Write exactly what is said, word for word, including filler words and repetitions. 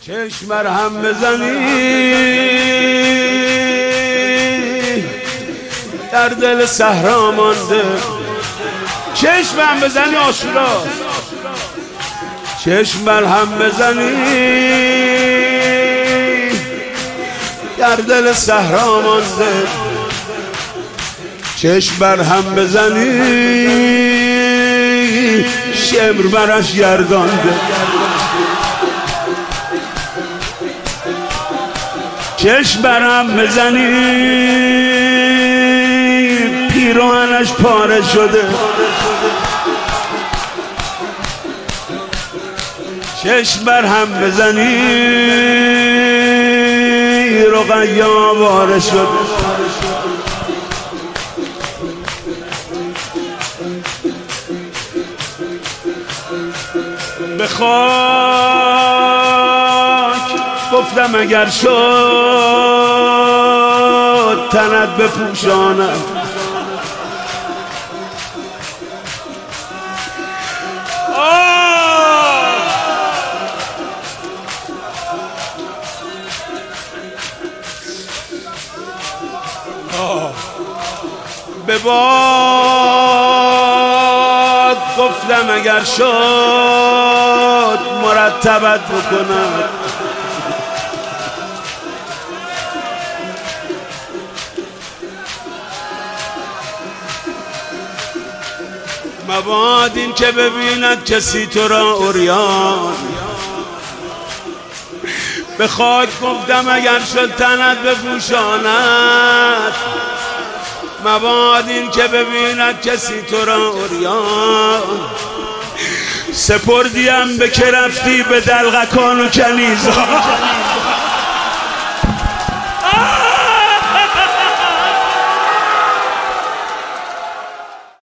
چشم بر هم بزنی در دل صحرا مانده، چشم هم بزنی عاشورا، چشم بر هم بزنی در دل صحرا مانده، چشم بر هم بزنی شمر برش گردانده، چشم بر هم بزنی پیراهنش پاره شده، چشم بر هم بزنی رقیه واره شده، به خاک گفتم اگر شد تنت بپوشانم، به باد گفتم اگر شد مرتبت بکنم، مباد این که ببیند کسی تو را عریان، به خاک گفتم اگر شد تنت بپوشاند، مباد این که ببیند کسی تو را عریان، سپردیم به که رفتی به دلقکان و کنیزان.